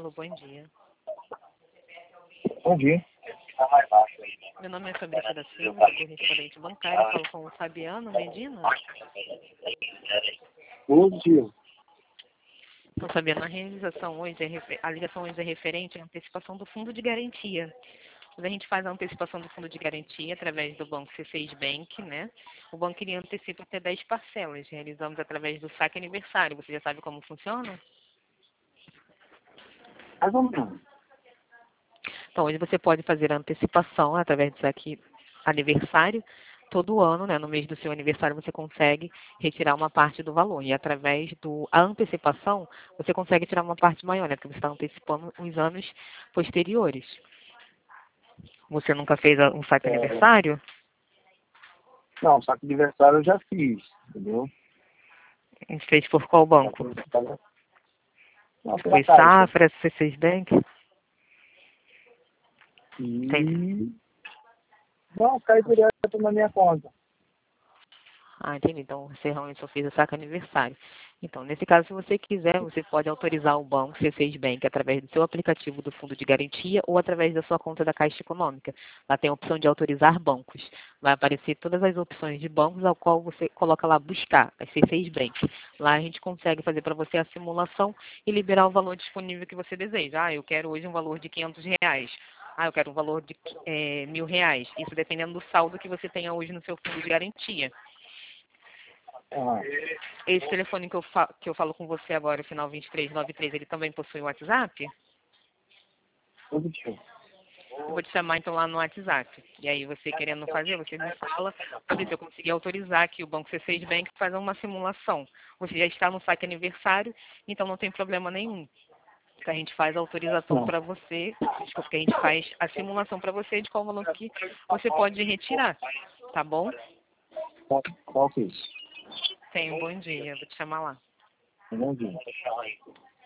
Alô, bom dia. Bom dia. Meu nome é Fabrícia da Silva, sou correspondente bancário, falo com o Fabiano Medina. Bom dia. Então, Fabiano, a ligação hoje é referente à antecipação do fundo de garantia. Quando a gente faz a antecipação do fundo de garantia através do banco C6 Bank, né? O banco ele antecipa até 10 parcelas. Realizamos através do saque aniversário. Você já sabe como funciona? Mais ou menos. Então, hoje você pode fazer a antecipação através do saque aniversário. Todo ano, né, no mês do seu aniversário, você consegue retirar uma parte do valor. E através da antecipação, você consegue tirar uma parte maior, né? Porque você está antecipando os anos posteriores. Você nunca fez um saque aniversário? Não, saque de aniversário eu já fiz, entendeu? E fez por qual banco? Não, Foi pela Caixa. Safra, C6 Bank? Entendi. E... Não, cai direto na minha conta. Ah, entendi. Então, você realmente só fez o saque aniversário. Então, nesse caso, se você quiser, você pode autorizar o banco C6 Bank através do seu aplicativo do fundo de garantia ou através da sua conta da Caixa Econômica. Lá tem a opção de autorizar bancos. Vai aparecer todas as opções de bancos ao qual você coloca lá buscar, a C6 Bank. Lá a gente consegue fazer para você a simulação e liberar o valor disponível que você deseja. Ah, eu quero hoje um valor de R$ 500. Ah, eu quero um valor de R$ 1.000. Isso dependendo do saldo que você tenha hoje no seu fundo de garantia. Ah, Esse telefone que eu falo com você agora, o final 2393, ele também possui o WhatsApp? positivo. Eu vou te chamar então lá no WhatsApp. E aí você querendo fazer, você me fala para ver se eu conseguir autorizar que o Banco C6 Bank faça uma simulação. Você já está no saque aniversário, então não tem problema nenhum. Que a gente faz a autorização Não. para você, desculpa, que a gente faz a simulação para você de qual valor que você pode retirar, tá bom? Qual que é isso? Tenha um bom dia, vou te chamar lá. Bom dia.